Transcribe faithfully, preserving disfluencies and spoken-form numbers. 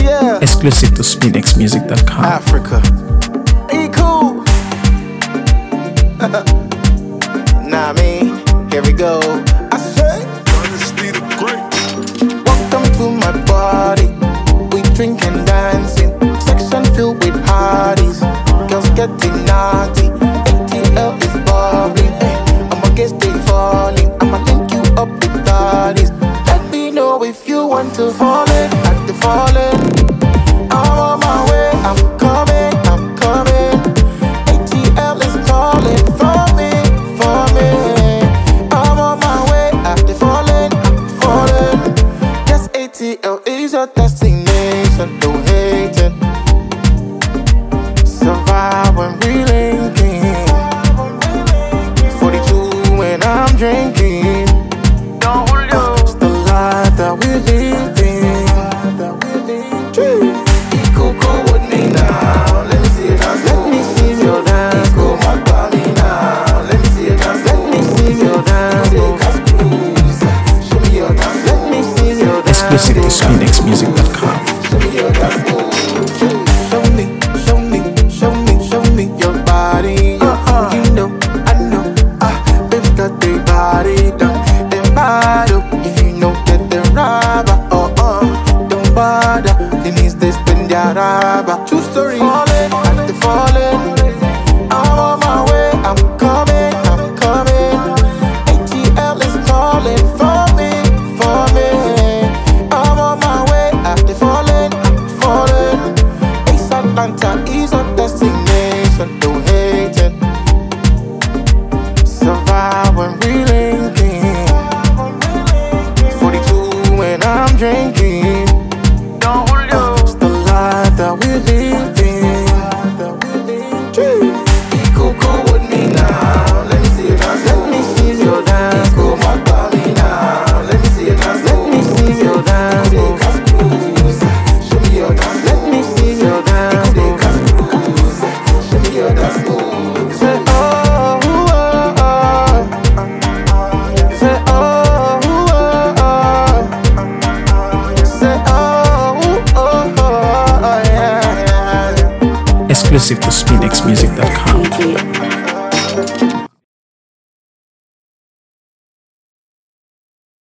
Yeah. Exclusive to spinx music dot com. Africa. Ain't cool. Nah, me. Here we go. I say, welcome to my party. We drink and dancing. Section filled with parties. Girls getting naughty. A T L is bubbling. Hey, I'ma get stay falling. I'ma link you up with bodies. Let me know if you want to fall in. At the falling. I'm on my way. I'm coming. I'm coming. A T L is calling for me. For me. I'm on my way. At the falling. I'm falling. Yes, A T L is your destination. Don't hate it. Survive when we linking. forty-two when I'm drinking. It's the life that we're living. Eco, go with me now. Let me see it now. Let me see your dance. Go my body now. Let me see it now. Let me see your dance. Show me your dance. Let me see your dance. Exclusive to spinx music dot com. Show me your dance. Show me, show me, show me, show me your body. Uh-huh. You know, I know, ah, baby got the body done. Then bottle, if you know that the rubber, oh uh, don't bother. The needs they spend their rubber. True story, falling, at the falling. I'm on my way, I'm coming, I'm coming. A T L is calling for me, for me. I'm on my way, at the falling, I'm falling. Ace Atlanta is a destination, don't hate it. Survive when we linking. forty-two when I'm drinking. It's the life that we're living. Eco, go with me now. Let me see your dance. Let me see your dance. Go my body now. Let me see your dance. Let me see your dance. Show me your dance. Let me see your dance. Show me your dance. Say oh, oh, oh. Say oh, oh, oh. Say oh, oh, oh, yeah, yeah. Exclusive to spinx music dot com.